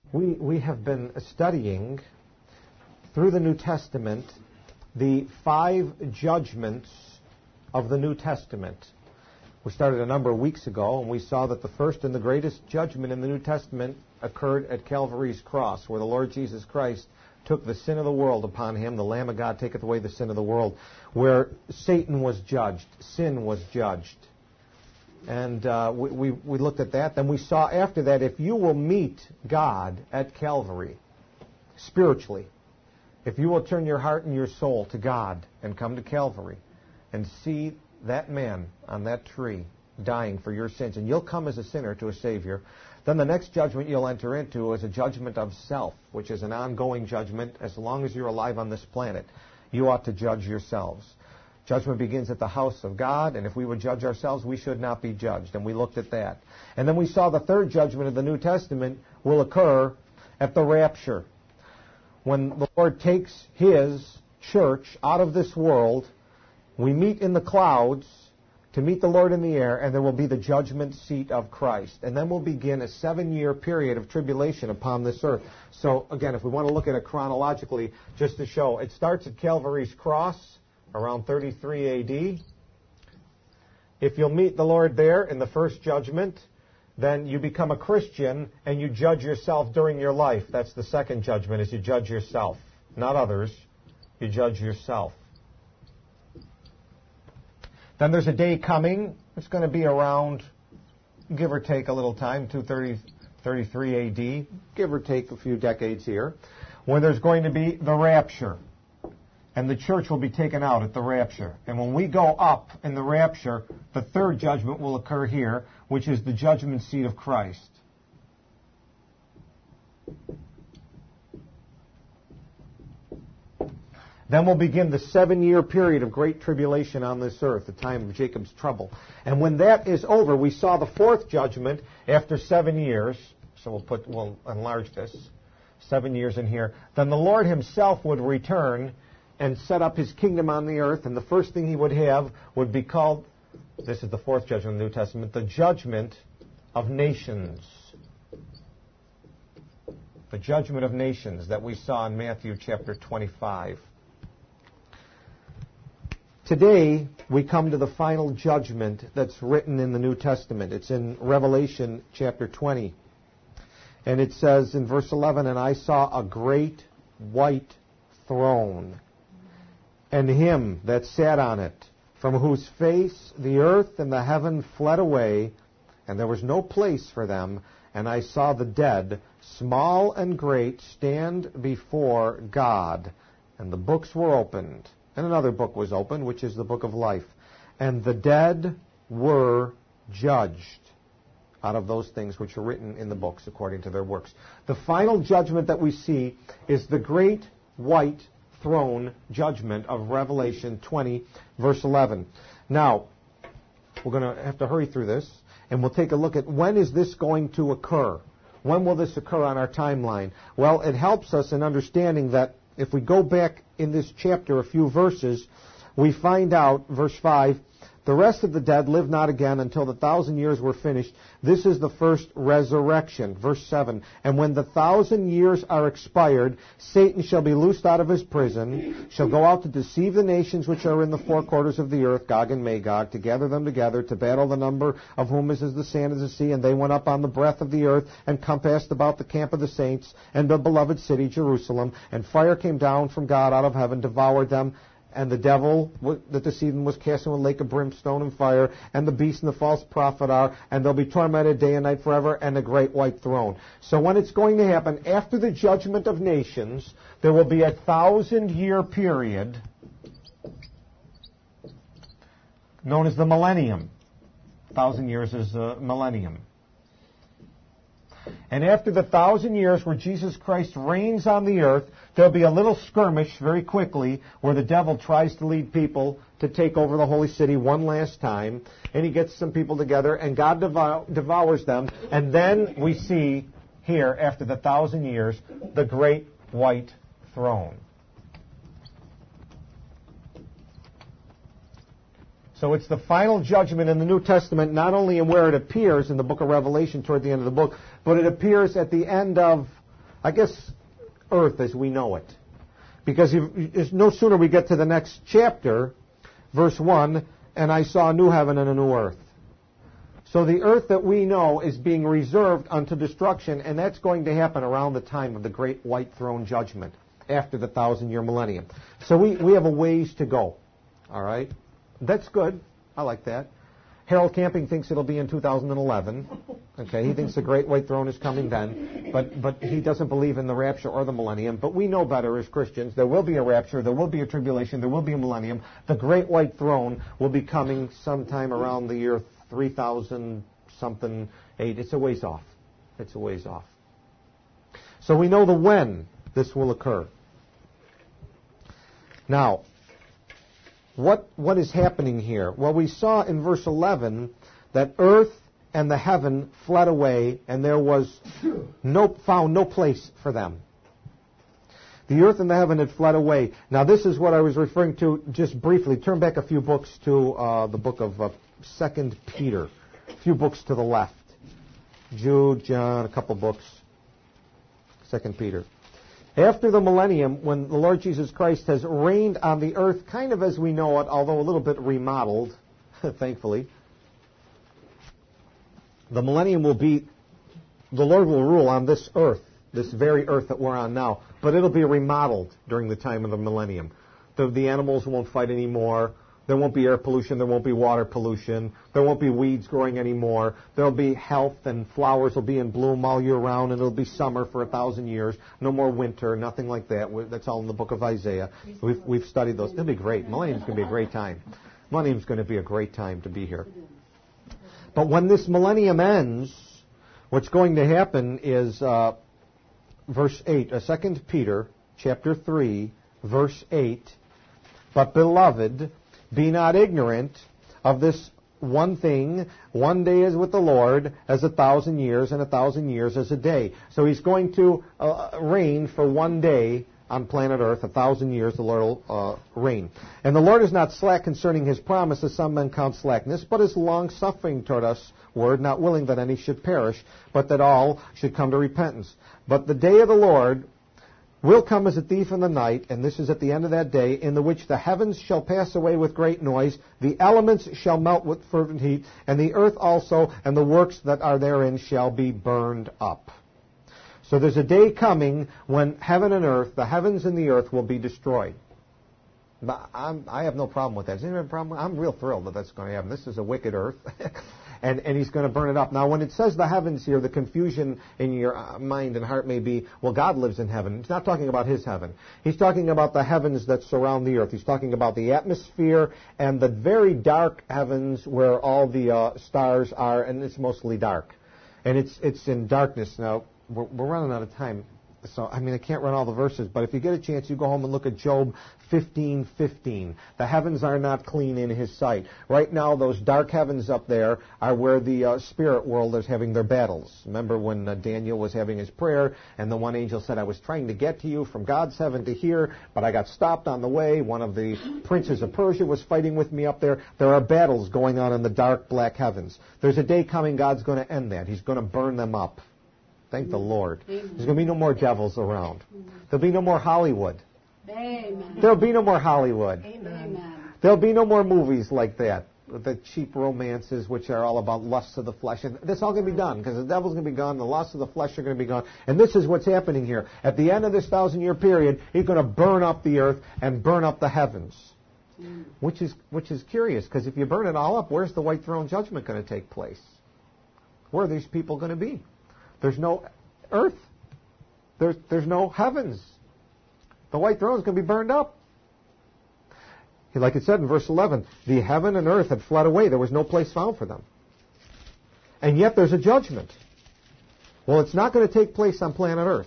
We have been studying through the New Testament the 5 judgments of the New Testament. We started a number of weeks ago, and we saw that the first and the greatest judgment in the New Testament occurred at Calvary's cross, where the Lord Jesus Christ took the sin of the world upon him. The Lamb of God taketh away the sin of the world, where Satan was judged, sin was judged. And we looked at that. Then we saw after that, if you will meet God at Calvary, spiritually, if you will turn your heart and your soul to God and come to Calvary and see that man on that tree dying for your sins, and you'll come as a sinner to a Savior, then the next judgment you'll enter into is a judgment of self, which is an ongoing judgment as long as you're alive on this planet. You ought to judge yourselves. Judgment begins at the house of God, and if we would judge ourselves, we should not be judged, and we looked at that. And then we saw the third judgment of the New Testament will occur at the rapture, when the Lord takes His church out of this world. We meet in the clouds to meet the Lord in the air, and there will be the judgment seat of Christ. And then will begin a 7-year period of tribulation upon this earth. So, again, if we want to look at it chronologically, just to show, it starts at Calvary's cross, around 33 A.D. If you'll meet the Lord there in the first judgment, then you become a Christian and you judge yourself during your life. That's the second judgment, is you judge yourself, not others. You judge yourself. Then there's a day coming. It's going to be around, give or take a little time, 233 A.D., give or take a few decades here, when there's going to be the rapture. And the church will be taken out at the rapture. And when we go up in the rapture, the third judgment will occur here, which is the judgment seat of Christ. Then will begin the 7-year period of great tribulation on this earth, the time of Jacob's trouble. And when that is over, we saw the fourth judgment after 7 years. So we'll enlarge this. 7 years in here. Then the Lord Himself would return and set up His kingdom on the earth, and the first thing He would have would be called, this is the fourth judgment of the New Testament, the judgment of nations. The judgment of nations that we saw in Matthew chapter 25. Today, we come to the final judgment that's written in the New Testament. It's in Revelation chapter 20. And it says in verse 11, "And I saw a great white throne, and Him that sat on it, from whose face the earth and the heaven fled away, and there was no place for them. And I saw the dead, small and great, stand before God. And the books were opened. And another book was opened, which is the book of life. And the dead were judged out of those things which are written in the books according to their works." The final judgment that we see is the great white throne judgment of Revelation 20, verse 11. Now, we're going to have to hurry through this, and we'll take a look at when is this going to occur. When will this occur on our timeline? Well, it helps us in understanding that if we go back in this chapter a few verses, we find out, verse 5, "The rest of the dead live not again until the 1,000 years were finished. This is the first resurrection." Verse 7, "And when the 1,000 years are expired, Satan shall be loosed out of his prison, shall go out to deceive the nations which are in the four quarters of the earth, Gog and Magog, to gather them together, to battle, the number of whom is as the sand of the sea. And they went up on the breadth of the earth, and compassed about the camp of the saints, and the beloved city, Jerusalem. And fire came down from God out of heaven, devoured them. And the devil that deceived them was cast into a lake of brimstone and fire, and the beast and the false prophet are, and they'll be tormented day and night forever, and a great white throne." So when it's going to happen, after the judgment of nations, there will be a 1,000-year period known as the millennium. 1,000 years is a millennium. And after the 1,000 years where Jesus Christ reigns on the earth, there'll be a little skirmish very quickly where the devil tries to lead people to take over the holy city one last time. And he gets some people together, and God devours them. And then we see here, after the 1,000 years, the great white throne. So it's the final judgment in the New Testament, not only in where it appears in the book of Revelation toward the end of the book, but it appears at the end of I guess, earth as we know it. Because no sooner we get to the next chapter, verse 1, and I saw a new heaven and a new earth. So the earth that we know is being reserved unto destruction, and that's going to happen around the time of the great white throne judgment, after the 1,000-year millennium. So we have a ways to go. All right? That's good. I like that. Harold Camping thinks it'll be in 2011. Okay, he thinks the great white throne is coming then, but he doesn't believe in the rapture or the millennium. But we know better as Christians. There will be a rapture, there will be a tribulation, there will be a millennium. The great white throne will be coming sometime around the year 3000 something 8. It's a ways off. It's a ways off. So we know the when this will occur. Now, what is happening here? Well, we saw in verse 11 that earth and the heaven fled away, and there was found no place for them. The earth and the heaven had fled away. Now, this is what I was referring to just briefly. Turn back a few books to the book of 2 Peter. A few books to the left. Jude, John, a couple books. 2 Peter. After the millennium, when the Lord Jesus Christ has reigned on the earth kind of as we know it, although a little bit remodeled, thankfully, the millennium will be, the Lord will rule on this earth, this very earth that we're on now, but it'll be remodeled during the time of the millennium. The animals won't fight anymore. There won't be air pollution. There won't be water pollution. There won't be weeds growing anymore. There'll be health, and flowers will be in bloom all year round, and it'll be summer for 1,000 years. No more winter, nothing like that. That's all in the book of Isaiah. We've studied those. It'll be great. Millennium's going to be a great time. Millennium's going to be a great time to be here. But when this millennium ends, what's going to happen is verse 8, 2 Peter chapter 3, verse 8, but beloved, be not ignorant of this one thing. One day is with the Lord as 1,000 years, and 1,000 years as a day. So he's going to reign for one day on planet Earth. 1,000 years the Lord will reign. And the Lord is not slack concerning his promise, as some men count slackness, but is long-suffering toward us, not willing that any should perish, but that all should come to repentance. But the day of the Lord will come as a thief in the night, and this is at the end of that day, in the which the heavens shall pass away with great noise, the elements shall melt with fervent heat, and the earth also, and the works that are therein shall be burned up. So there's a day coming when heaven and earth, the heavens and the earth, will be destroyed. But I have no problem with that. Does anyone have a problem? I'm real thrilled that that's going to happen. This is a wicked earth. And he's going to burn it up. Now, when it says the heavens here, the confusion in your mind and heart may be, well, God lives in heaven. He's not talking about his heaven. He's talking about the heavens that surround the earth. He's talking about the atmosphere and the very dark heavens where all the stars are, and it's mostly dark. And it's in darkness. Now, we're running out of time. So, I can't run all the verses, but if you get a chance, you go home and look at Job 15:15. The heavens are not clean in his sight. Right now, those dark heavens up there are where the spirit world is having their battles. Remember when Daniel was having his prayer, and the one angel said, I was trying to get to you from God's heaven to here, but I got stopped on the way. One of the princes of Persia was fighting with me up there. There are battles going on in the dark, black heavens. There's a day coming, God's going to end that. He's going to burn them up. Thank the Lord. Amen. There's going to be no more devils around. There'll be no more Hollywood. Amen. There'll be no more Hollywood. Amen. There'll be no more movies like that, the cheap romances which are all about lusts of the flesh. And that's all going to be done because the devil's going to be gone, the lusts of the flesh are going to be gone. And this is what's happening here. At the end of this 1,000-year period, he's going to burn up the earth and burn up the heavens. Which is curious, because if you burn it all up, where's the white throne judgment going to take place? Where are these people going to be? There's no earth. There's no heavens. The white throne is going to be burned up. Like it said in verse 11, the heaven and earth had fled away. There was no place found for them. And yet there's a judgment. Well, it's not going to take place on planet Earth.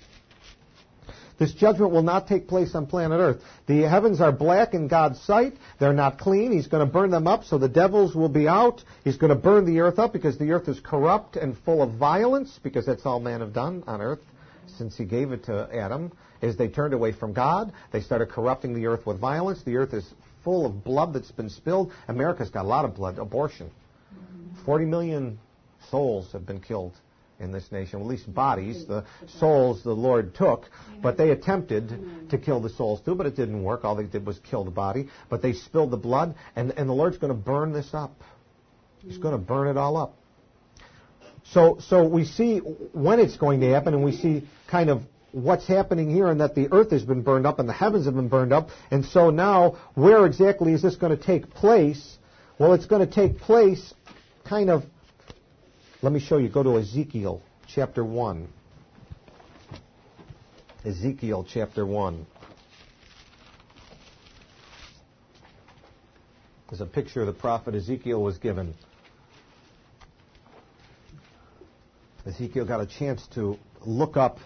This judgment will not take place on planet Earth. The heavens are black in God's sight. They're not clean. He's going to burn them up, so the devils will be out. He's going to burn the earth up because the earth is corrupt and full of violence, because that's all man have done on earth since he gave it to Adam, is they turned away from God. They started corrupting the earth with violence. The earth is full of blood that's been spilled. America's got a lot of blood. Abortion. 40 million souls have been killed in this nation, at least bodies. The souls the Lord took, but they attempted to kill the souls too, but it didn't work. All they did was kill the body, but they spilled the blood, and the Lord's going to burn this up. He's going to burn it all up. So we see when it's going to happen, and we see kind of what's happening here, and that the earth has been burned up and the heavens have been burned up. And so now, where exactly is this going to take place? Well, it's going to take place kind of, let me show you. Go to Ezekiel chapter 1. Ezekiel chapter 1. There's a picture of the prophet Ezekiel was given. Ezekiel got a chance to look up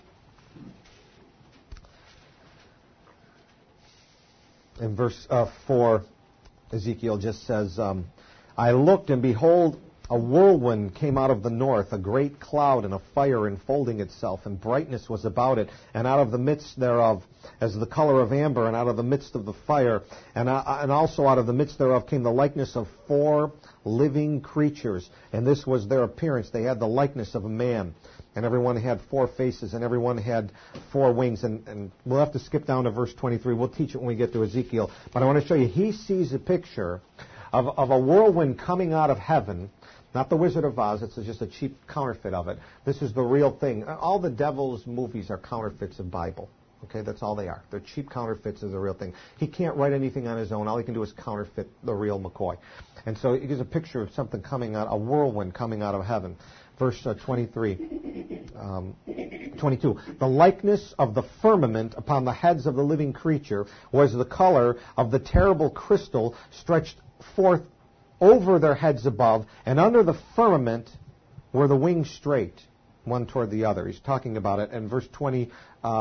in verse 4. Ezekiel just says, I looked, and behold, a whirlwind came out of the north, a great cloud and a fire enfolding itself, and brightness was about it, and out of the midst thereof, as the color of amber, and out of the midst of the fire, and also out of the midst thereof came the likeness of 4 living creatures, and this was their appearance. They had the likeness of a man, and everyone had 4 faces, and everyone had 4 wings, and we'll have to skip down to verse 23. We'll teach it when we get to Ezekiel, but I want to show you, he sees a picture of a whirlwind coming out of heaven. Not the Wizard of Oz, it's just a cheap counterfeit of it. This is the real thing. All the devil's movies are counterfeits of Bible. Okay, that's all they are. They're cheap counterfeits of the real thing. He can't write anything on his own. All he can do is counterfeit the real McCoy. And so it gives a picture of something coming out, a whirlwind coming out of heaven. Verse 22. The likeness of the firmament upon the heads of the living creature was the color of the terrible crystal stretched forth over their heads above, and under the firmament were the wings straight, one toward the other. He's talking about it in verse 26.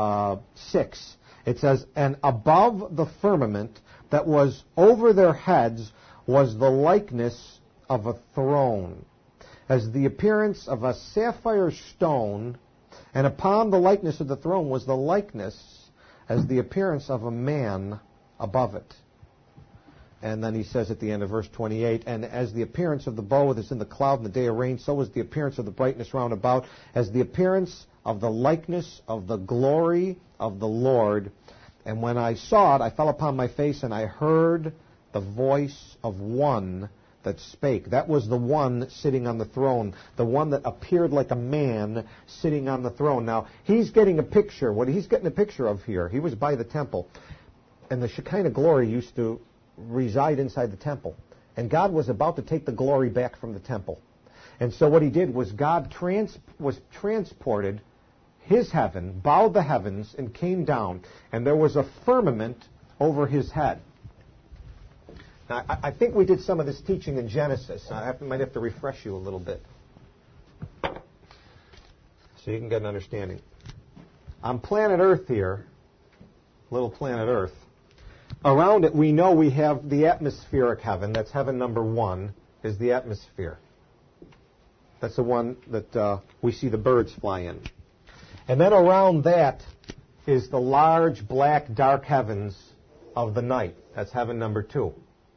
It says, and above the firmament that was over their heads was the likeness of a throne, as the appearance of a sapphire stone, and upon the likeness of the throne was the likeness as the appearance of a man above it. And then he says at the end of verse 28, and as the appearance of the bow that is in the cloud in the day of rain, so was the appearance of the brightness round about, as the appearance of the likeness of the glory of the Lord. And when I saw it, I fell upon my face, and I heard the voice of one that spake. That was the one sitting on the throne, the one that appeared like a man sitting on the throne. Now, he's getting a picture. What he's getting a picture of here, he was by the temple, and the Shekinah glory used to reside inside the temple. And God was about to take the glory back from the temple. And so what he did was God was transported his heaven, bowed the heavens, and came down. And there was a firmament over his head. Now, I think we did some of this teaching in Genesis. I might have to refresh you a little bit so you can get an understanding. On planet Earth here, little planet Earth, around it, we know we have the atmospheric heaven. That's heaven number 1, is the atmosphere. That's the one that we see the birds fly in. And then around that is the large, black, dark heavens of the night. That's heaven number 2.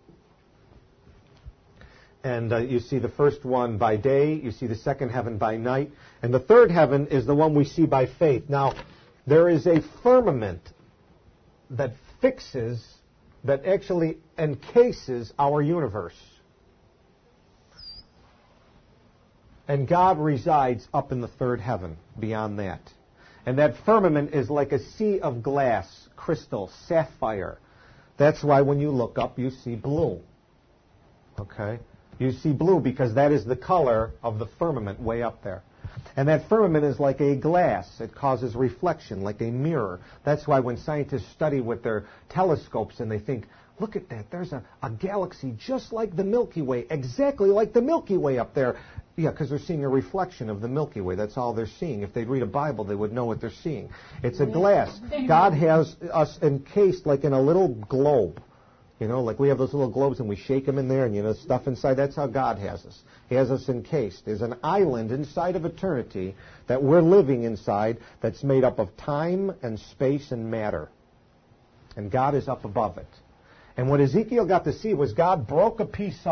And you see the first one by day. You see the second heaven by night. And the third heaven is the one we see by faith. Now, there is a firmament that actually encases our universe. And God resides up in the third heaven beyond that. And that firmament is like a sea of glass, crystal, sapphire. That's why when you look up, you see blue. Okay? You see blue because that is the color of the firmament way up there. And that firmament is like a glass. It causes reflection, like a mirror. That's why when scientists study with their telescopes and they think, look at that, there's a galaxy just like the Milky Way, exactly like the Milky Way up there. Yeah, because they're seeing a reflection of the Milky Way. That's all they're seeing. If they'd read a Bible, they would know what they're seeing. It's a glass. God has us encased like in a little globe. You know, like we have those little globes and we shake them in there and, you know, stuff inside. That's how God has us. He has us encased. There's an island inside of eternity that we're living inside that's made up of time and space and matter. And God is up above it. And what Ezekiel got to see was God broke a piece off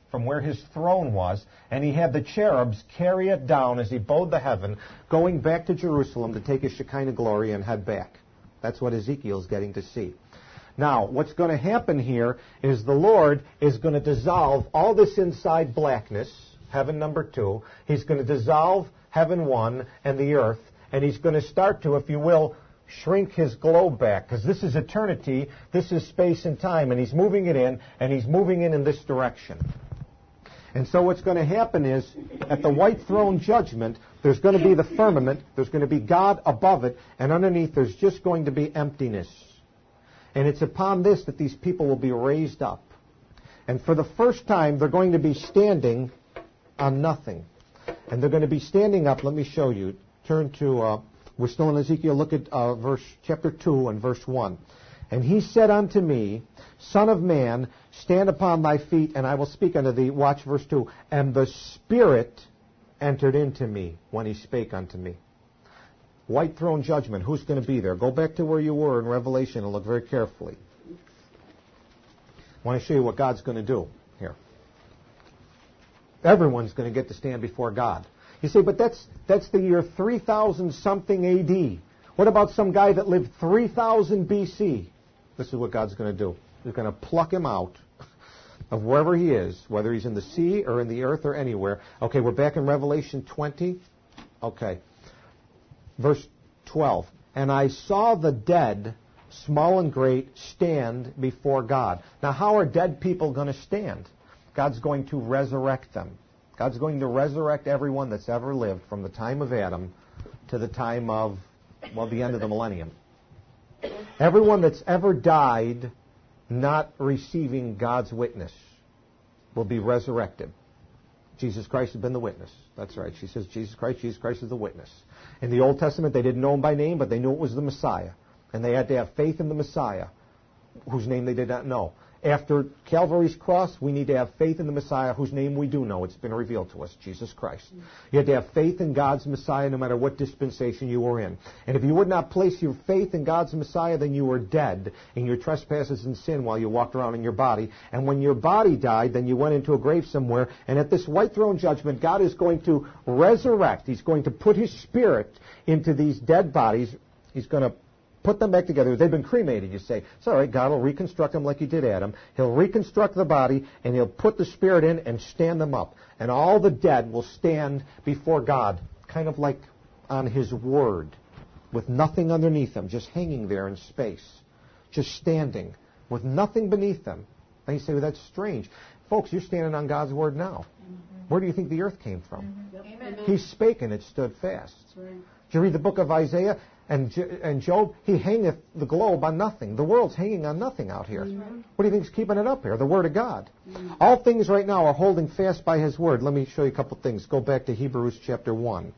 from where his throne was, and he had the cherubs carry it down as he bowed the heaven, going back to Jerusalem to take his Shekinah glory and head back. That's what Ezekiel's getting to see. Now, what's going to happen here is the Lord is going to dissolve all this inside blackness, heaven number 2. He's going to dissolve heaven 1 and the earth, and he's going to start to, if you will, shrink his globe back, because this is eternity, this is space and time, and he's moving it in, and he's moving in this direction. And so what's going to happen is, at the white throne judgment, there's going to be the firmament, there's going to be God above it, and underneath there's just going to be emptiness. And it's upon this that these people will be raised up. And for the first time, they're going to be standing on nothing. And they're going to be standing up. Let me show you. Turn to, we're still in Ezekiel. Look at chapter 2 and verse 1. And he said unto me, Son of man, stand upon thy feet, and I will speak unto thee. Watch verse 2. And the Spirit entered into me when he spake unto me. White throne judgment. Who's going to be there? Go back to where you were in Revelation and look very carefully. I want to show you what God's going to do here. Everyone's going to get to stand before God. You say, but that's the year 3000 something AD. What about some guy that lived 3000 BC? This is what God's going to do. He's going to pluck him out of wherever he is, whether he's in the sea or in the earth or anywhere. Okay, we're back in Revelation 20. Okay. Verse 12. And I saw the dead, small and great, stand before God. Now, how are dead people going to stand? God's going to resurrect them. God's going to resurrect everyone that's ever lived from the time of Adam to the time of, the end of the millennium. Everyone that's ever died not receiving God's witness will be resurrected. Jesus Christ has been the witness. That's right. She says Jesus Christ is the witness. In the Old Testament, they didn't know him by name, but they knew it was the Messiah. And they had to have faith in the Messiah, whose name they did not know. After Calvary's cross, we need to have faith in the Messiah, whose name we do know. It's been revealed to us, Jesus Christ. You had to have faith in God's Messiah no matter what dispensation you were in. And if you would not place your faith in God's Messiah, then you were dead in your trespasses and sin while you walked around in your body. And when your body died, then you went into a grave somewhere. And at this white throne judgment, God is going to resurrect. He's going to put his Spirit into these dead bodies. He's going to put them back together. They've been cremated, you say. It's all right, God will reconstruct them like he did Adam. He'll reconstruct the body, and he'll put the Spirit in and stand them up. And all the dead will stand before God, kind of like on his word, with nothing underneath them, just hanging there in space, just standing, with nothing beneath them. And you say, well, that's strange. Folks, you're standing on God's word now. Mm-hmm. Where do you think the earth came from? Mm-hmm. Yep. He spake, and it stood fast. That's right. Did you read the book of Isaiah? And Job, he hangeth the globe on nothing. The world's hanging on nothing out here. Mm-hmm. What do you think's keeping it up here? The Word of God. Mm-hmm. All things right now are holding fast by his Word. Let me show you a couple things. Go back to Hebrews chapter 1.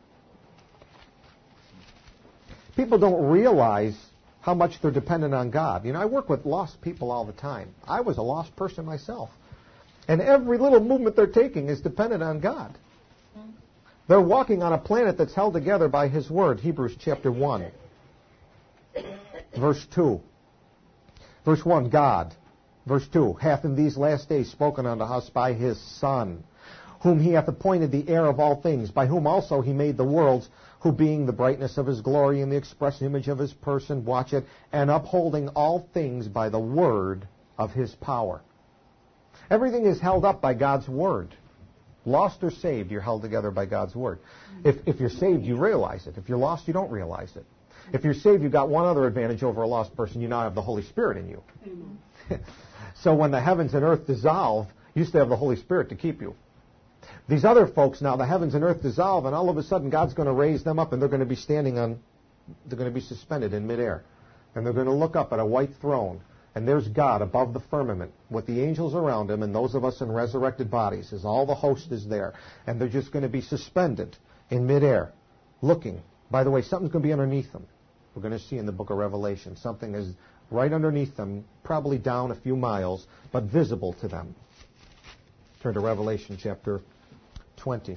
People don't realize how much they're dependent on God. You know, I work with lost people all the time. I was a lost person myself. And every little movement they're taking is dependent on God. They're walking on a planet that's held together by his word. Hebrews chapter 1, verse 2. Verse 1, God. Verse 2, hath in these last days spoken unto us by his Son, whom he hath appointed the heir of all things, by whom also he made the worlds, who being the brightness of his glory and the express image of his person, watch it, and upholding all things by the word of his power. Everything is held up by God's word. Lost or saved, you're held together by God's word. If you're saved, you realize it. If you're lost, you don't realize it. If you're saved, you've got one other advantage over a lost person. You now have the Holy Spirit in you. So when the heavens and earth dissolve, you still have the Holy Spirit to keep you. These other folks now, the heavens and earth dissolve, and all of a sudden God's going to raise them up, and they're going to be they're going to be suspended in midair. And they're going to look up at a white throne. And there's God above the firmament with the angels around him and those of us in resurrected bodies, as all the host is there. And they're just going to be suspended in midair, looking. By the way, something's going to be underneath them. We're going to see in the book of Revelation. Something is right underneath them, probably down a few miles, but visible to them. Turn to Revelation chapter 20.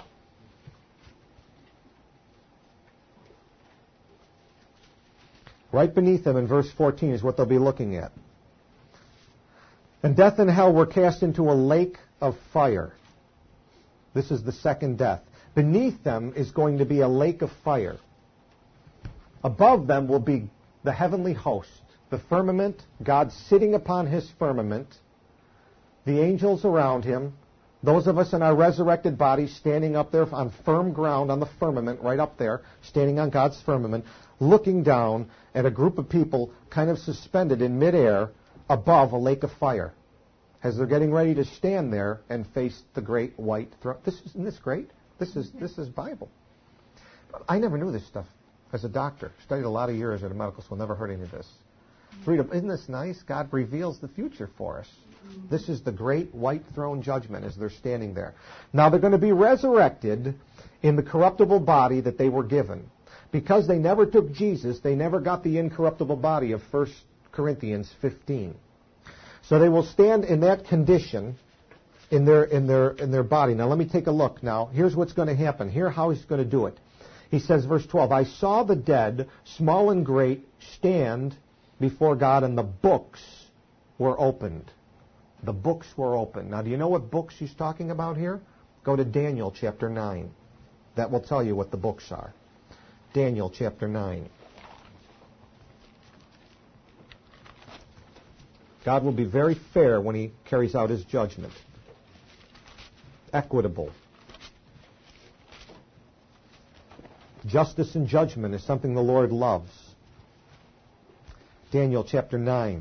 Right beneath them in verse 14 is what they'll be looking at. And death and hell were cast into a lake of fire. This is the second death. Beneath them is going to be a lake of fire. Above them will be the heavenly host, the firmament, God sitting upon his firmament, the angels around him, those of us in our resurrected bodies standing up there on firm ground on the firmament, right up there, standing on God's firmament, looking down at a group of people kind of suspended in midair above a lake of fire as they're getting ready to stand there and face the great white throne. Isn't this great? This is Bible. I never knew this stuff as a doctor. Studied a lot of years at a medical school. Never heard any of this. Freedom. Isn't this nice? God reveals the future for us. This is the great white throne judgment as they're standing there. Now they're going to be resurrected in the corruptible body that they were given. Because they never took Jesus, they never got the incorruptible body of 1 Corinthians 15. So they will stand in that condition in their body. Now let me take a look now. Here's what's going to happen. Here how he's going to do it. He says, verse 12, I saw the dead, small and great, stand before God, and the books were opened. The books were opened. Now, do you know what books he's talking about here? Go to Daniel chapter 9. That will tell you what the books are. Daniel chapter 9. God will be very fair when he carries out his judgment. Equitable. Justice and judgment is something the Lord loves. Daniel chapter 9.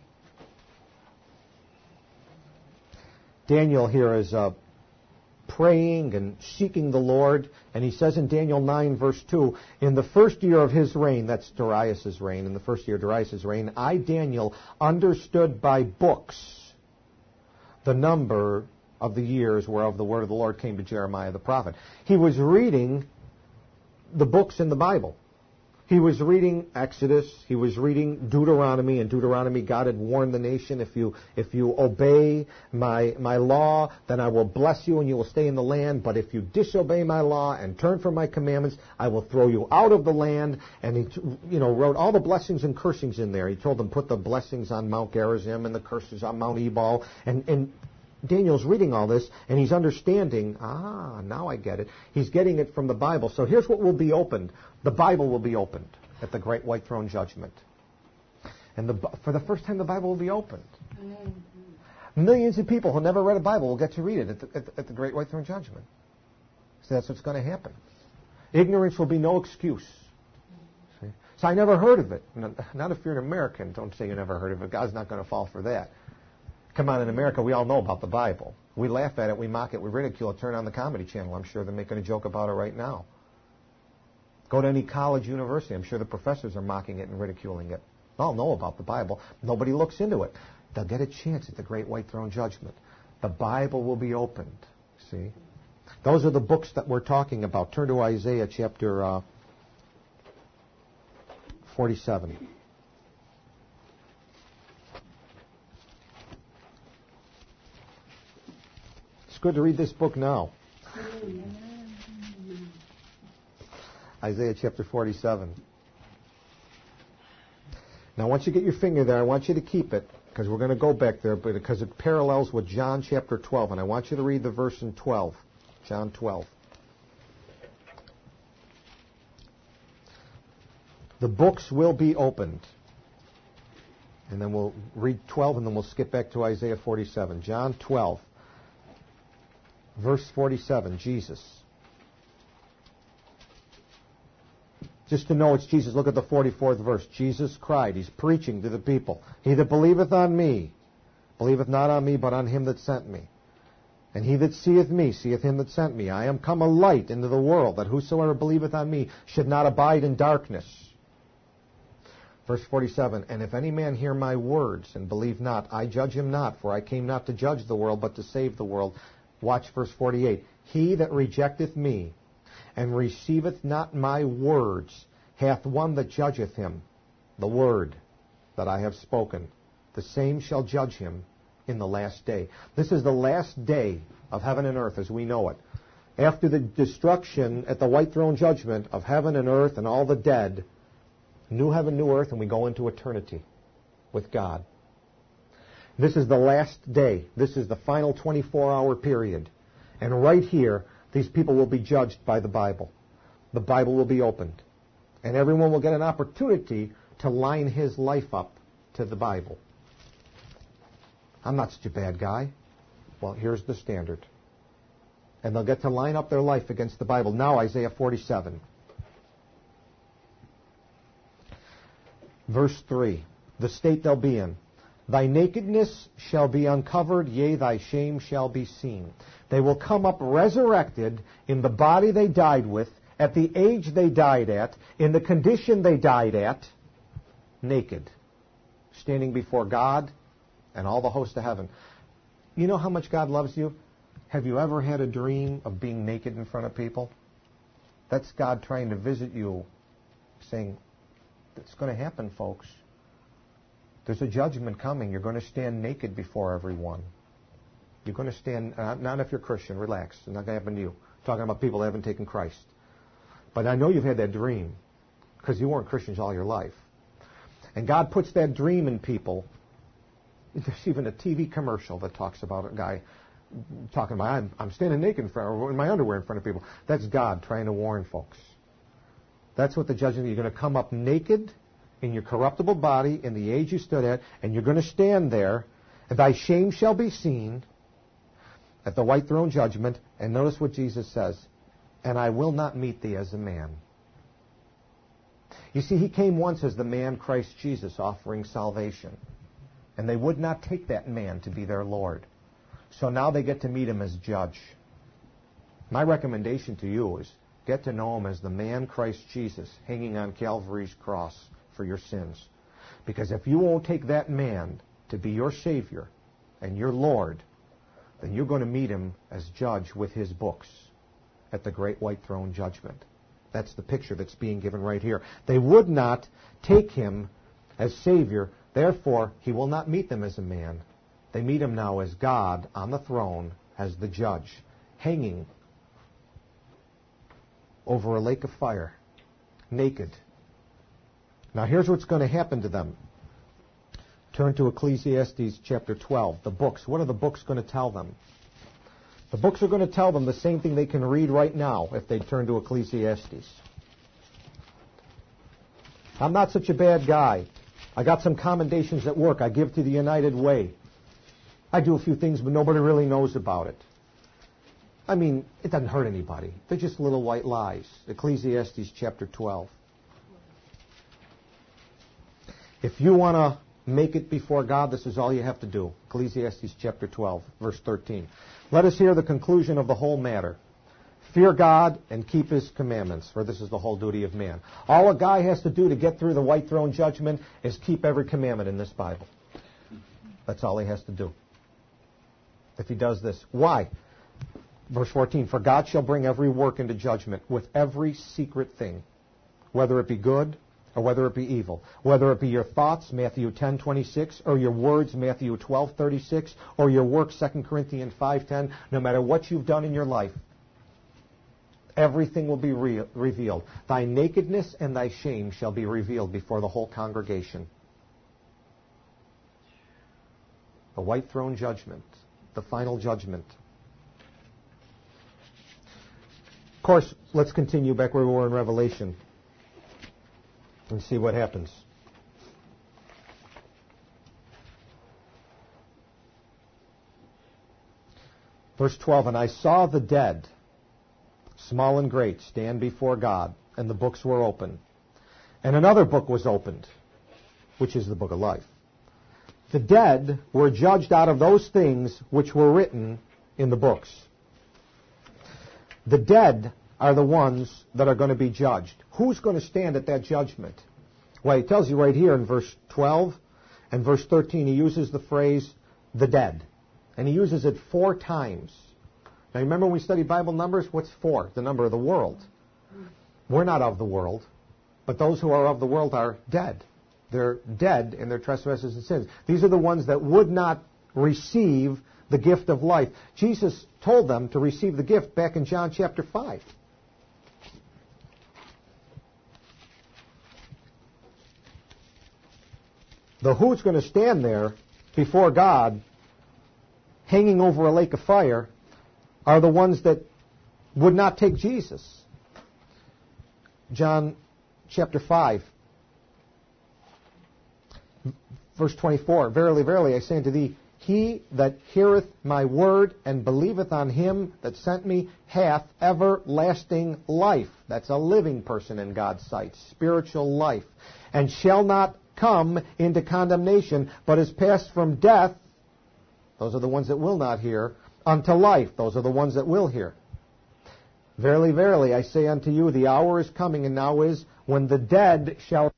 Daniel here is praying and seeking the Lord, and he says in Daniel 9 verse 2, in the first year of his reign, that's Darius' reign, in the first year of Darius' reign, I, Daniel, understood by books the number of the years whereof the word of the Lord came to Jeremiah the prophet. He was reading the books in the Bible. He was reading Exodus. He was reading Deuteronomy. In Deuteronomy, God had warned the nation, if you obey my law, then I will bless you and you will stay in the land. But if you disobey my law and turn from my commandments, I will throw you out of the land. And he wrote all the blessings and cursings in there. He told them, put the blessings on Mount Gerizim and the curses on Mount Ebal. And Daniel's reading all this, and he's understanding, now I get it. He's getting it from the Bible. So here's what will be opened. The Bible will be opened at the great white throne judgment. And for the first time, the Bible will be opened. Millions of people who never read a Bible will get to read it at the great white throne judgment. So that's what's going to happen. Ignorance will be no excuse. See? So I never heard of it. Not if you're an American. Don't say you never heard of it. God's not going to fall for that. Come on, in America, we all know about the Bible. We laugh at it, we mock it, we ridicule it. Turn on the Comedy Channel. I'm sure they're making a joke about it right now. Go to any college, university. I'm sure the professors are mocking it and ridiculing it. They all know about the Bible. Nobody looks into it. They'll get a chance at the great white throne judgment. The Bible will be opened. See? Those are the books that we're talking about. Turn to Isaiah chapter 47. It's good to read this book now. Isaiah chapter 47. Now, once you get your finger there, I want you to keep it, because we're going to go back there, but because it parallels with John chapter 12, and I want you to read the verse in 12. John 12. The books will be opened. And then we'll read 12, and then we'll skip back to Isaiah 47. John 12. Verse 47, Jesus. Just to know it's Jesus, look at the 44th verse. Jesus cried. He's preaching to the people. He that believeth on me, believeth not on me, but on him that sent me. And he that seeth me, seeth him that sent me. I am come a light into the world, that whosoever believeth on me should not abide in darkness. Verse 47, and if any man hear my words and believe not, I judge him not, for I came not to judge the world, but to save the world. Watch verse 48. He that rejecteth me and receiveth not my words hath one that judgeth him. The word that I have spoken, the same shall judge him in the last day. This is the last day of heaven and earth as we know it. After the destruction at the white throne judgment of heaven and earth and all the dead, new heaven, new earth, and we go into eternity with God. This is the last day. This is the final 24-hour period. And right here, these people will be judged by the Bible. The Bible will be opened. And everyone will get an opportunity to line his life up to the Bible. I'm not such a bad guy. Well, here's the standard. And they'll get to line up their life against the Bible. Now, Isaiah 47. Verse 3. The state they'll be in. Thy nakedness shall be uncovered, yea, thy shame shall be seen. They will come up resurrected in the body they died with, at the age they died at, in the condition they died at, naked, standing before God and all the hosts of heaven. You know how much God loves you? Have you ever had a dream of being naked in front of people? That's God trying to visit you, saying, it's going to happen, folks. There's a judgment coming. You're going to stand naked before everyone. You're going to stand, not if you're Christian, relax. It's not going to happen to you. I'm talking about people that haven't taken Christ. But I know you've had that dream because you weren't Christians all your life. And God puts that dream in people. There's even a TV commercial that talks about a guy talking about, I'm standing naked in my underwear in front of people. That's God trying to warn folks. That's what the judgment is. You're going to come up naked in your corruptible body, in the age you stood at, and you're going to stand there, and thy shame shall be seen at the white throne judgment. And notice what Jesus says, and I will not meet thee as a man. You see, he came once as the man Christ Jesus, offering salvation. And they would not take that man to be their Lord. So now they get to meet him as judge. My recommendation to you is get to know him as the man Christ Jesus, hanging on Calvary's cross for your sins. Because if you won't take that man to be your Savior and your Lord, then you're going to meet him as judge with his books at the great white throne judgment. That's the picture that's being given right here. They would not take him as Savior. Therefore, he will not meet them as a man. They meet him now as God on the throne, as the judge, hanging over a lake of fire, naked. Now here's what's going to happen to them. Turn to Ecclesiastes chapter 12. The books. What are the books going to tell them? The books are going to tell them the same thing they can read right now if they turn to Ecclesiastes. I'm not such a bad guy. I got some commendations at work. I give to the United Way. I do a few things, but nobody really knows about it. I mean, it doesn't hurt anybody. They're just little white lies. Ecclesiastes chapter 12. If you want to make it before God, this is all you have to do. Ecclesiastes chapter 12, verse 13. Let us hear the conclusion of the whole matter. Fear God and keep his commandments, for this is the whole duty of man. All a guy has to do to get through the white throne judgment is keep every commandment in this Bible. That's all he has to do. If he does this. Why? Verse 14, for God shall bring every work into judgment with every secret thing, whether it be good or whether it be evil, whether it be your thoughts, Matthew 10:26, or your words, Matthew 12:36, or your works, 2 Corinthians 5:10, no matter what you've done in your life, everything will be revealed. Thy nakedness and thy shame shall be revealed before the whole congregation. The white throne judgment, the final judgment. Of course, let's continue back where we were in Revelation and see what happens. Verse 12, and I saw the dead, small and great, stand before God, and the books were open. And another book was opened, which is the book of life. The dead were judged out of those things which were written in the books. The dead are the ones that are going to be judged. Who's going to stand at that judgment? Well, he tells you right here in verse 12 and verse 13, he uses the phrase, the dead. And he uses it 4 times. Now, remember when we studied Bible numbers? What's 4? The number of the world. We're not of the world, but those who are of the world are dead. They're dead in their trespasses and sins. These are the ones that would not receive the gift of life. Jesus told them to receive the gift back in John chapter 5. The who's going to stand there before God, hanging over a lake of fire, are the ones that would not take Jesus. John chapter 5, verse 24, Verily, verily, I say unto thee, he that heareth my word and believeth on him that sent me hath everlasting life. That's a living person in God's sight, spiritual life. And shall not come into condemnation, but is passed from death, those are the ones that will not hear, unto life, those are the ones that will hear. Verily, verily, I say unto you, the hour is coming, and now is, when the dead shall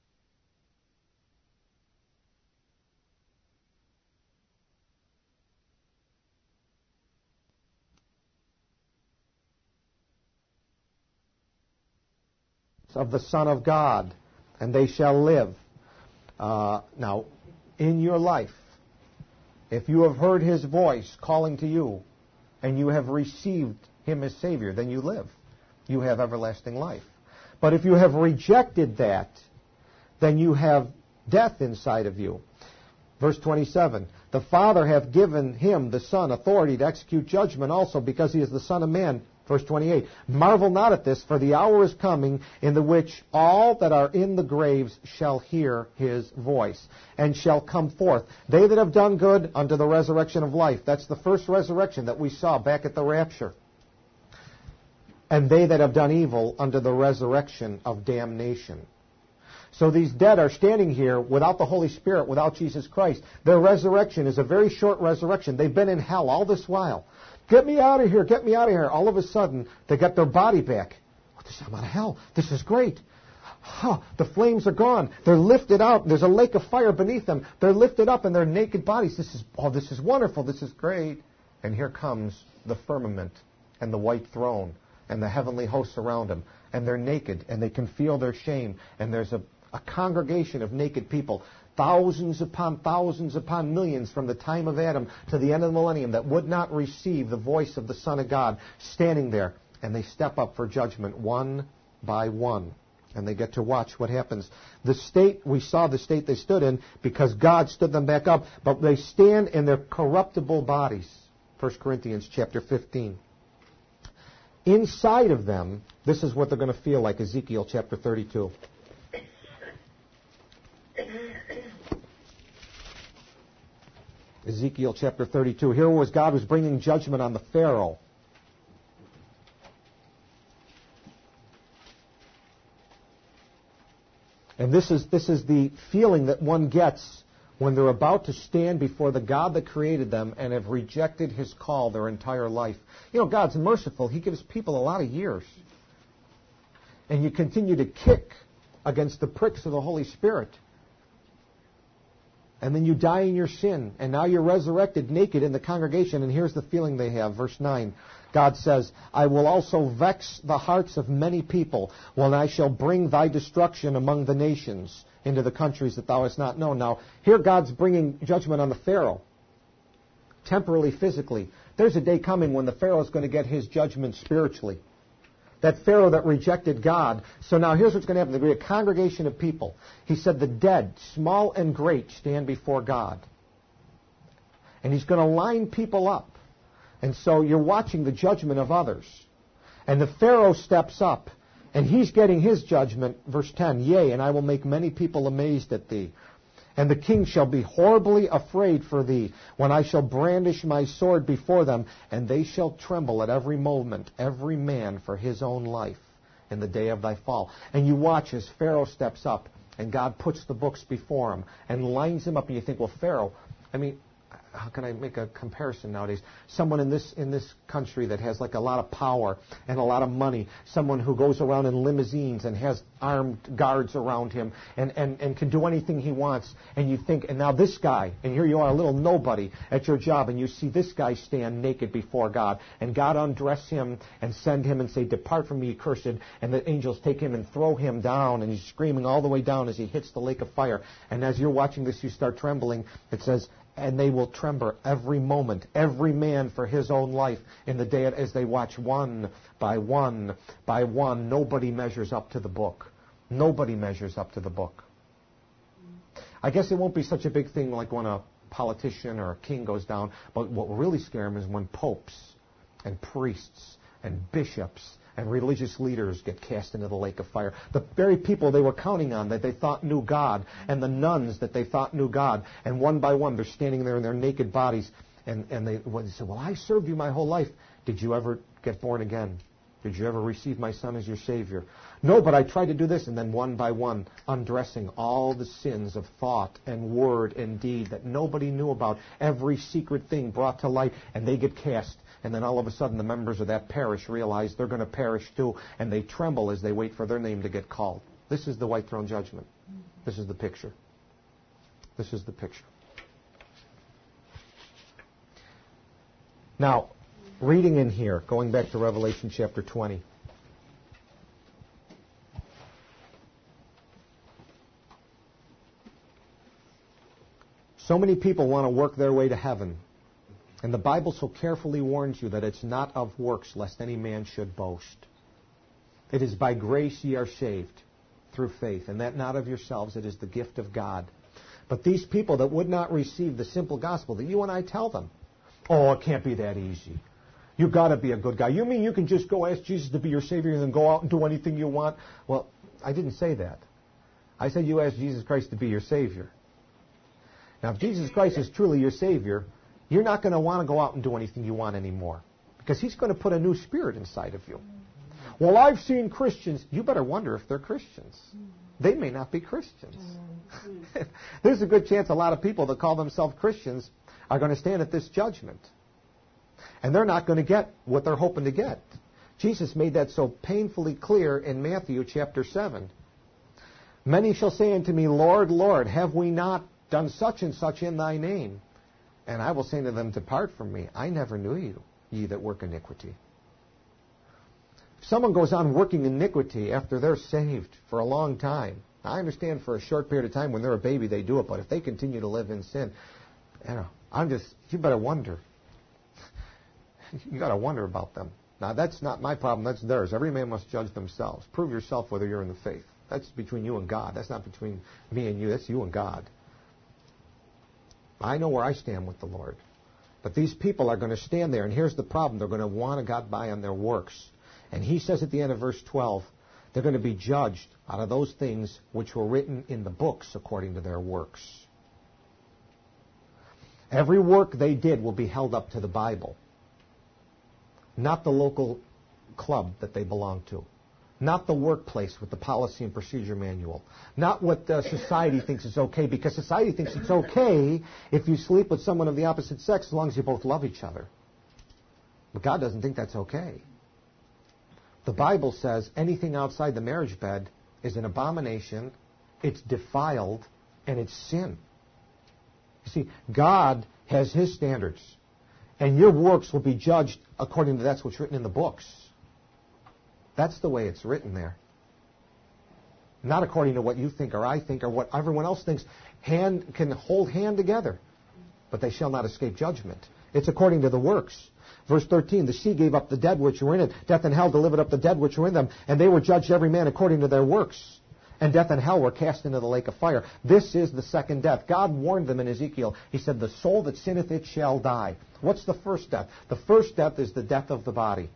of the Son of God, and they shall live. Now, in your life, if you have heard his voice calling to you, and you have received him as Savior, then you live. You have everlasting life. But if you have rejected that, then you have death inside of you. Verse 27, the Father hath given him, the Son, authority to execute judgment also, because he is the Son of Man. Verse 28, marvel not at this, for the hour is coming in the which all that are in the graves shall hear his voice, and shall come forth. They that have done good unto the resurrection of life. That's the first resurrection that we saw back at the rapture. And they that have done evil unto the resurrection of damnation. So these dead are standing here without the Holy Spirit, without Jesus Christ. Their resurrection is a very short resurrection. They've been in hell all this while. Get me out of here, get me out of here. All of a sudden, they get their body back. I'm out of hell. This is great. The flames are gone. They're lifted out. There's a lake of fire beneath them. They're lifted up in their naked bodies. This is wonderful. This is great. And here comes the firmament and the white throne and the heavenly hosts around them. And they're naked, and they can feel their shame. And there's a congregation of naked people, thousands upon millions from the time of Adam to the end of the millennium, that would not receive the voice of the Son of God, standing there. And they step up for judgment one by one. And they get to watch what happens. We saw the state they stood in because God stood them back up, but they stand in their corruptible bodies. 1 Corinthians chapter 15. Inside of them, this is what they're going to feel like, Ezekiel chapter 32. Ezekiel chapter 32. Here was God was bringing judgment on the Pharaoh. And this is the feeling that one gets when they're about to stand before the God that created them and have rejected his call their entire life. You know, God's merciful. He gives people a lot of years. And you continue to kick against the pricks of the Holy Spirit. And then you die in your sin. And now you're resurrected naked in the congregation. And here's the feeling they have. Verse 9. God says, I will also vex the hearts of many people when I shall bring thy destruction among the nations into the countries that thou hast not known. Now, here God's bringing judgment on the Pharaoh. Temporarily, physically. There's a day coming when the Pharaoh is going to get his judgment spiritually. That Pharaoh that rejected God. So now here's what's going to happen. There'll be a congregation of people. He said the dead, small and great, stand before God. And he's going to line people up. And so you're watching the judgment of others. And the Pharaoh steps up. And he's getting his judgment. Verse 10, Yea, and I will make many people amazed at thee. And the king shall be horribly afraid for thee, when I shall brandish my sword before them, and they shall tremble at every moment, every man for his own life, in the day of thy fall. And you watch as Pharaoh steps up, and God puts the books before him, and lines them up, and you think, well, Pharaoh, how can I make a comparison nowadays? Someone in this country that has like a lot of power and a lot of money, someone who goes around in limousines and has armed guards around him and can do anything he wants, and you think, and now this guy, and here you are, a little nobody at your job, and you see this guy stand naked before God, and God undress him and send him and say, depart from me, ye cursed, and the angels take him and throw him down, and he's screaming all the way down as he hits the lake of fire. And as you're watching this, you start trembling. It says, and they will tremble every moment, every man for his own life in the day as they watch one by one by one. Nobody measures up to the book. Nobody measures up to the book. I guess it won't be such a big thing like when a politician or a king goes down. But what will really scare them is when popes and priests and bishops and religious leaders get cast into the lake of fire. The very people they were counting on that they thought knew God, and the nuns that they thought knew God, and one by one they're standing there in their naked bodies, and they say, well, I served you my whole life. Did you ever get born again? Did you ever receive my son as your Savior? No, but I tried to do this. And then one by one, undressing all the sins of thought and word and deed that nobody knew about, every secret thing brought to light, and they get cast. And then all of a sudden the members of that parish realize they're going to perish too, and they tremble as they wait for their name to get called. This is the white throne judgment. This is the picture. This is the picture. Now, reading in here, going back to Revelation chapter 20. So many people want to work their way to heaven. And the Bible so carefully warns you that it's not of works, lest any man should boast. It is by grace ye are saved, through faith, and that not of yourselves, it is the gift of God. But these people that would not receive the simple gospel that you and I tell them, oh, it can't be that easy. You've got to be a good guy. You mean you can just go ask Jesus to be your Savior and then go out and do anything you want? Well, I didn't say that. I said you ask Jesus Christ to be your Savior. Now, if Jesus Christ is truly your Savior, you're not going to want to go out and do anything you want anymore, because He's going to put a new spirit inside of you. Well, I've seen Christians. You better wonder if they're Christians. They may not be Christians. There's a good chance a lot of people that call themselves Christians are going to stand at this judgment. And they're not going to get what they're hoping to get. Jesus made that so painfully clear in Matthew chapter 7. Many shall say unto me, Lord, Lord, have we not done such and such in thy name? And I will say to them, depart from me. I never knew you, ye that work iniquity. If someone goes on working iniquity after they're saved for a long time, I understand for a short period of time when they're a baby they do it, but if they continue to live in sin, you better wonder. You got to wonder about them. Now, that's not my problem. That's theirs. Every man must judge themselves. Prove yourself whether you're in the faith. That's between you and God. That's not between me and you. That's you and God. I know where I stand with the Lord. But these people are going to stand there, and here's the problem. They're going to want to God by on their works. And He says at the end of verse 12, they're going to be judged out of those things which were written in the books according to their works. Every work they did will be held up to the Bible. Not the local club that they belong to. Not the workplace with the policy and procedure manual. Not what society thinks is okay, because society thinks it's okay if you sleep with someone of the opposite sex as long as you both love each other. But God doesn't think that's okay. The Bible says anything outside the marriage bed is an abomination, it's defiled, and it's sin. You see, God has His standards. And your works will be judged according to that's what's written in the books. That's the way it's written there. Not according to what you think or I think or what everyone else thinks. Hand can hold hand together, but they shall not escape judgment. It's according to the works. Verse 13, the sea gave up the dead which were in it. Death and hell delivered up the dead which were in them. And they were judged every man according to their works. And death and hell were cast into the lake of fire. This is the second death. God warned them in Ezekiel. He said, the soul that sinneth, it shall die. What's the first death? The first death is the death of the body.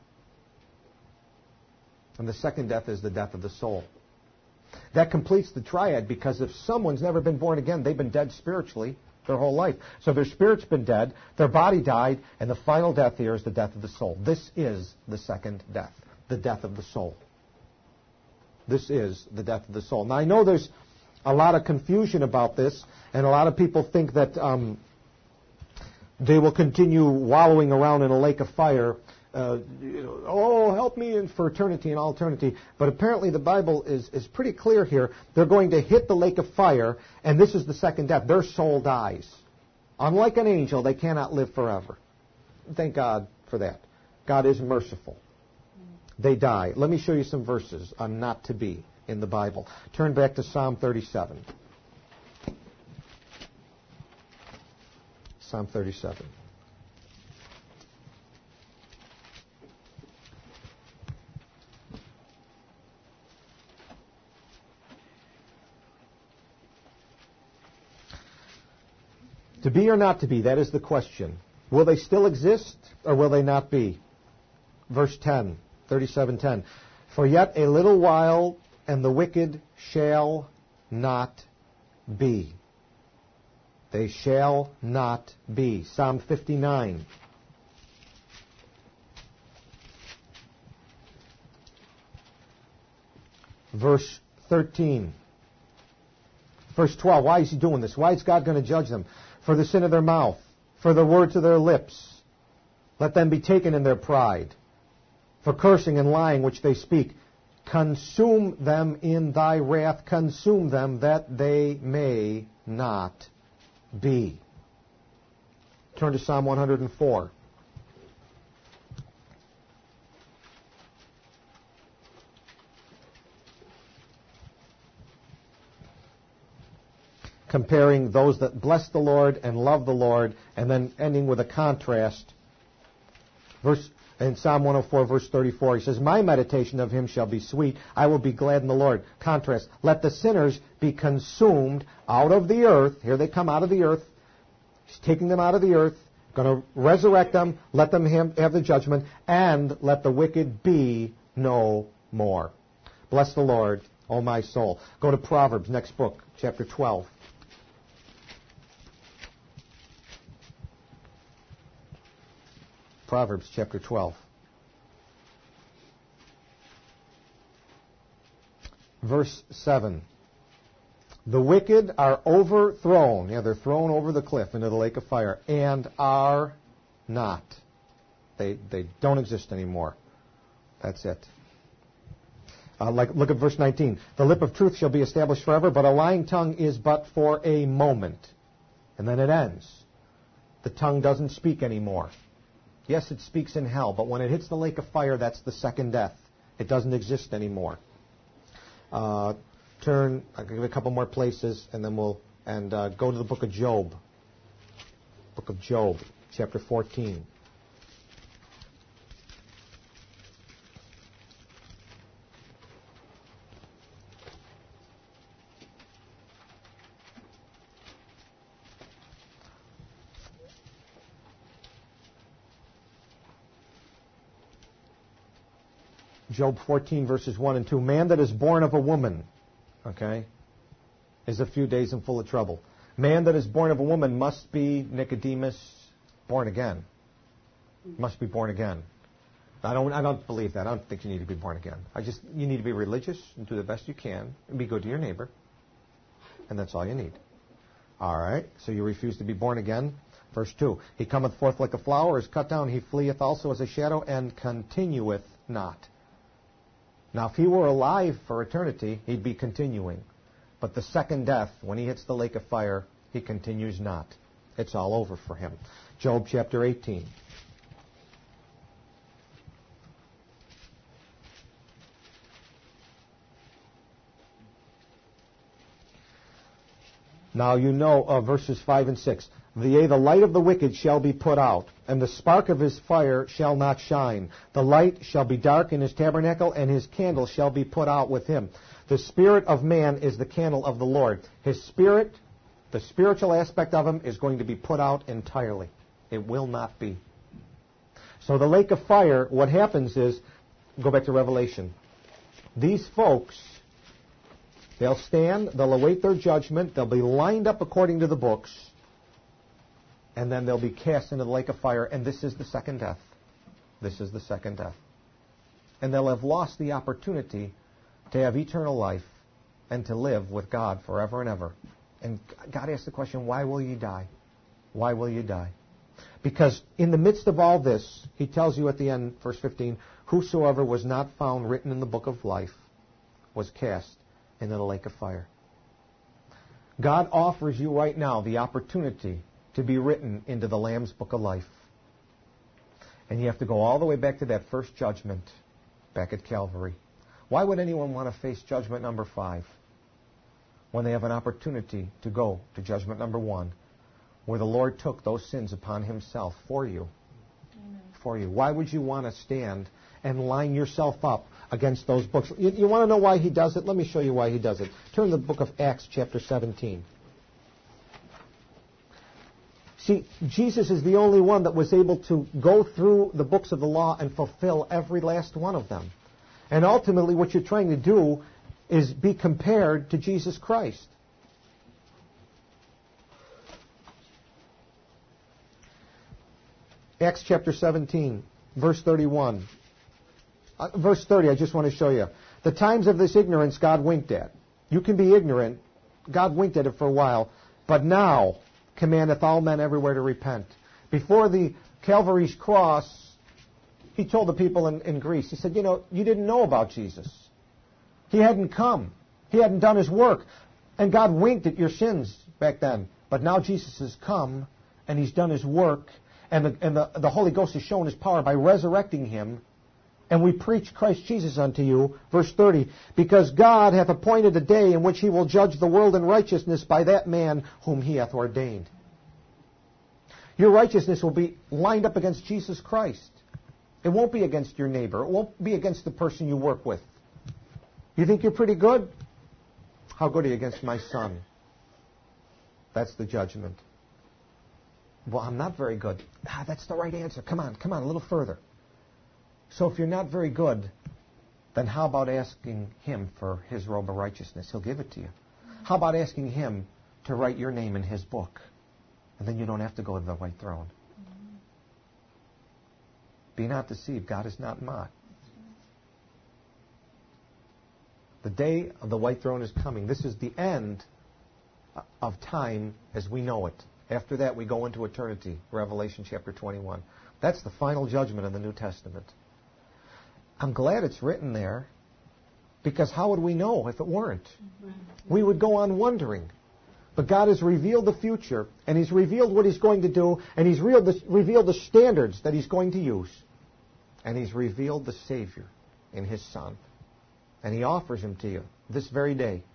And the second death is the death of the soul. That completes the triad, because if someone's never been born again, they've been dead spiritually their whole life. So their spirit's been dead, their body died, and the final death here is the death of the soul. This is the second death, the death of the soul. This is the death of the soul. Now, I know there's a lot of confusion about this, and a lot of people think that they will continue wallowing around in a lake of fire. Oh, help me in for eternity and all eternity. But apparently the Bible is pretty clear here. They're going to hit the lake of fire, and this is the second death. Their soul dies. Unlike an angel, they cannot live forever. Thank God for that. God is merciful. They die. Let me show you some verses on not to be in the Bible. Turn back to Psalm 37. Psalm 37. To be or not to be, that is the question. Will they still exist or will they not be? Verse 10, 37:10. For yet a little while and the wicked shall not be. They shall not be. Psalm 59. Verse 13. Verse 12. Why is he doing this? Why is God going to judge them? For the sin of their mouth, for the words of their lips. Let them be taken in their pride. For cursing and lying which they speak. Consume them in thy wrath. Consume them that they may not be. Turn to Psalm 104. Comparing those that bless the Lord and love the Lord, and then ending with a contrast. In Psalm 104, verse 34, he says, My meditation of him shall be sweet. I will be glad in the Lord. Contrast. Let the sinners be consumed out of the earth. Here they come out of the earth. He's taking them out of the earth, going to resurrect them, let them have the judgment, and let the wicked be no more. Bless the Lord, O my soul. Go to Proverbs, next book, chapter 12. Proverbs chapter 12. Verse 7. The wicked are overthrown. Yeah, they're thrown over the cliff into the lake of fire, and are not. They don't exist anymore. That's it. Look at verse 19. The lip of truth shall be established forever, but a lying tongue is but for a moment. And then it ends. The tongue doesn't speak anymore. Yes, it speaks in hell, but when it hits the lake of fire, that's the second death. It doesn't exist anymore. I'll give you a couple more places, and then go to the book of Job. Book of Job, chapter 14. Job 14, verses 1 and 2. Man that is born of a woman, is a few days and full of trouble. Man that is born of a woman must be, Nicodemus, born again. Must be born again. I don't believe that. I don't think you need to be born again. You need to be religious and do the best you can and be good to your neighbor. And that's all you need. All right. So you refuse to be born again. Verse 2. He cometh forth like a flower, is cut down. He fleeth also as a shadow, and continueth not. Now, if he were alive for eternity, he'd be continuing. But the second death, when he hits the lake of fire, he continues not. It's all over for him. Job chapter 18. Now you know verses 5 and 6. Yea, the light of the wicked shall be put out, and the spark of his fire shall not shine. The light shall be dark in his tabernacle, and his candle shall be put out with him. The spirit of man is the candle of the Lord. His spirit, the spiritual aspect of him, is going to be put out entirely. It will not be. So the lake of fire, what happens is, go back to Revelation. These folks, they'll stand, they'll await their judgment, they'll be lined up according to the books, and then they'll be cast into the lake of fire, and this is the second death. This is the second death. And they'll have lost the opportunity to have eternal life and to live with God forever and ever. And God asks the question, why will you die? Why will you die? Because in the midst of all this, he tells you at the end, verse 15, whosoever was not found written in the book of life was cast into the lake of fire. God offers you right now the opportunity to be written into the Lamb's book of life. And you have to go all the way back to that first judgment back at Calvary. Why would anyone want to face judgment number 5 when they have an opportunity to go to judgment number 1, where the Lord took those sins upon himself for you? Amen. For you. Why would you want to stand and line yourself up against those books? You want to know why he does it? Let me show you why he does it. Turn to the book of Acts chapter 17. See, Jesus is the only one that was able to go through the books of the law and fulfill every last one of them. And ultimately what you're trying to do is be compared to Jesus Christ. Acts chapter 17, verse 31. Verse 30, I just want to show you. The times of this ignorance God winked at. You can be ignorant. God winked at it for a while. But now commandeth all men everywhere to repent. Before the Calvary's cross, he told the people in Greece, he said, you didn't know about Jesus. He hadn't come. He hadn't done his work. And God winked at your sins back then. But now Jesus has come, and he's done his work, and the Holy Ghost has shown his power by resurrecting him. And we preach Christ Jesus unto you, verse 30, because God hath appointed a day in which he will judge the world in righteousness by that man whom he hath ordained. Your righteousness will be lined up against Jesus Christ. It won't be against your neighbor. It won't be against the person you work with. You think you're pretty good? How good are you against my son? That's the judgment. Well, I'm not very good. That's the right answer. Come on, a little further. So if you're not very good, then how about asking him for his robe of righteousness? He'll give it to you. How about asking him to write your name in his book? And then you don't have to go to the white throne. Be not deceived. God is not mocked. The day of the white throne is coming. This is the end of time as we know it. After that, we go into eternity. Revelation chapter 21. That's the final judgment of the New Testament. I'm glad it's written there, because how would we know if it weren't? We would go on wondering. But God has revealed the future, and he's revealed what he's going to do, and he's revealed the standards that he's going to use. And he's revealed the Savior in his Son. And he offers him to you this very day.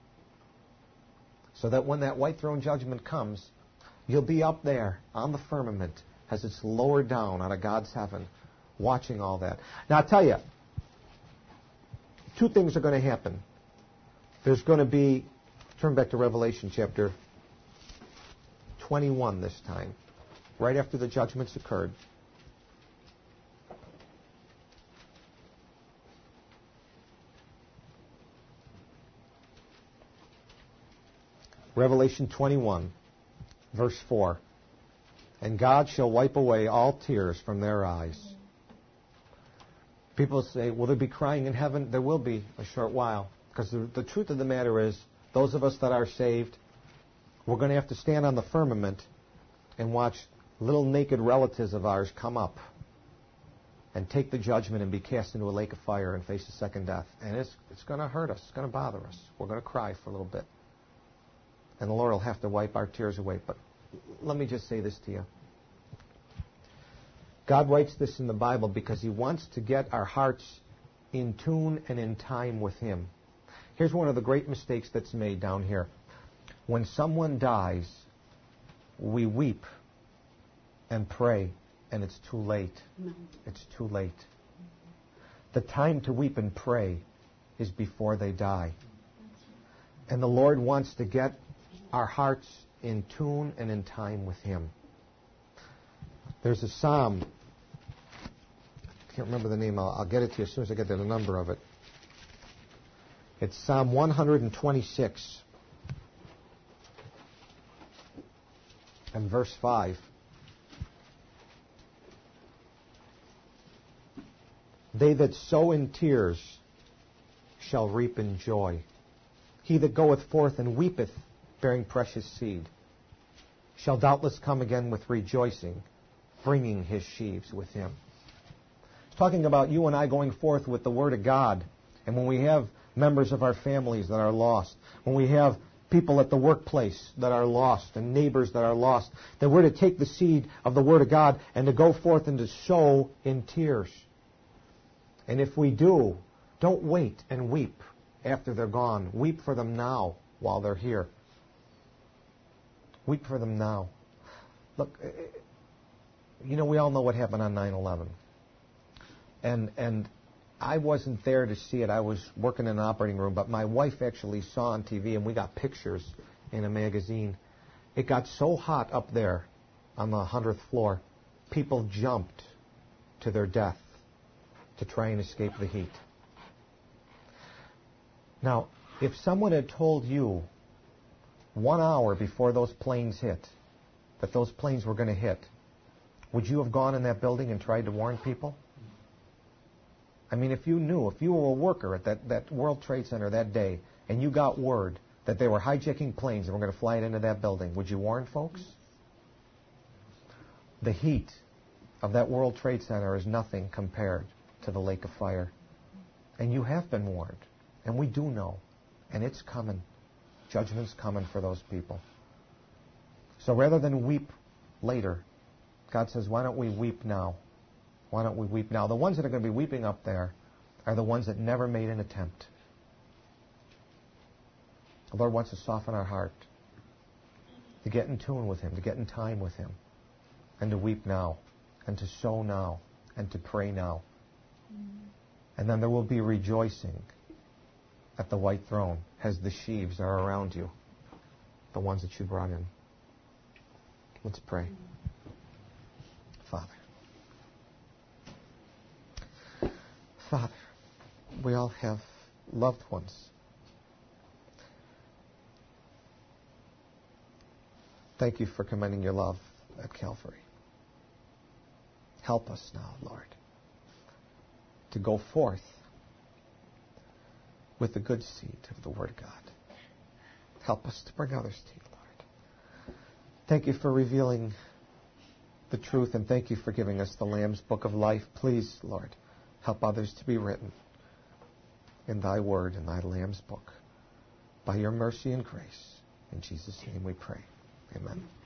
So that when that white throne judgment comes, you'll be up there on the firmament as it's lowered down out of God's heaven, watching all that. Now, I'll tell you, two things are going to happen. There's going to be, turn back to Revelation chapter 21 this time, right after the judgments occurred. Revelation 21, verse 4. And God shall wipe away all tears from their eyes. People say, will there be crying in heaven? There will be a short while. Because the truth of the matter is, those of us that are saved, we're going to have to stand on the firmament and watch little naked relatives of ours come up and take the judgment and be cast into a lake of fire and face the second death. And it's going to hurt us. It's going to bother us. We're going to cry for a little bit. And the Lord will have to wipe our tears away. But let me just say this to you. God writes this in the Bible because he wants to get our hearts in tune and in time with him. Here's one of the great mistakes that's made down here. When someone dies, we weep and pray, and it's too late. No. It's too late. The time to weep and pray is before they die. And the Lord wants to get our hearts in tune and in time with him. There's a psalm. I can't remember the name. I'll get it to you as soon as I get the number of it. It's Psalm 126 and verse 5. They that sow in tears shall reap in joy. He that goeth forth and weepeth, bearing precious seed, shall doubtless come again with rejoicing, bringing his sheaves with him. It's talking about you and I going forth with the Word of God. And when we have members of our families that are lost, when we have people at the workplace that are lost and neighbors that are lost, that we're to take the seed of the Word of God and to go forth and to sow in tears. And if we do, don't wait and weep after they're gone. Weep for them now while they're here. Weep for them now. Look, we all know what happened on 9/11. And I wasn't there to see it. I was working in an operating room, but my wife actually saw on TV, and we got pictures in a magazine. It got so hot up there on the 100th floor, people jumped to their death to try and escape the heat. Now, if someone had told you 1 hour before those planes hit that those planes were going to hit, would you have gone in that building and tried to warn people? I mean, if you knew, if you were a worker at that World Trade Center that day, and you got word that they were hijacking planes and were going to fly it into that building, would you warn folks? The heat of that World Trade Center is nothing compared to the lake of fire. And you have been warned. And we do know. And it's coming. Judgment's coming for those people. So rather than weep later, God says, why don't we weep now? Why don't we weep now? The ones that are going to be weeping up there are the ones that never made an attempt. The Lord wants to soften our heart, to get in tune with Him, to get in time with Him, and to weep now, and to sow now, and to pray now. And then there will be rejoicing at the white throne as the sheaves are around you, the ones that you brought in. Let's pray. Father, we all have loved ones. Thank you for commending your love at Calvary. Help us now, Lord, to go forth with the good seed of the Word of God. Help us to bring others to you, Lord. Thank you for revealing the truth, and thank you for giving us the Lamb's Book of Life. Please, Lord, help others to be written in Thy Word, in Thy Lamb's Book, by your mercy and grace. In Jesus' name we pray. Amen.